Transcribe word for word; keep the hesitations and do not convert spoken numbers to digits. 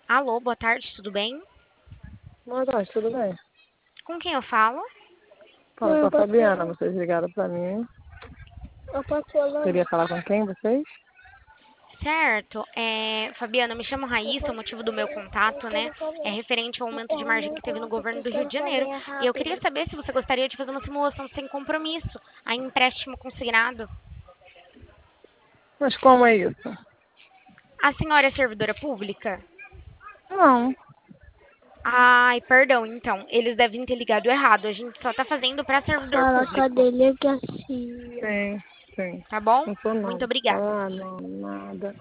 Alô, boa tarde, tudo bem? Boa tarde, tudo bem? Com quem eu falo? Fala com a Fabiana, vocês ligaram pra mim. Eu posso falar? Queria falar com quem, vocês? Certo. É, Fabiana, me chamo Raíssa, o motivo do meu contato, né, é referente ao aumento de margem que teve no governo do Rio de Janeiro. E eu queria saber se você gostaria de fazer uma simulação sem compromisso, a empréstimo consignado. Mas como é isso? A senhora é servidora pública? Não. Ai, perdão, então, eles devem ter ligado errado. A gente só tá fazendo para servidor Fala com a público, delegacia. Sim, sim. tá bom? Não sou Muito não. obrigada. Falar não, nada.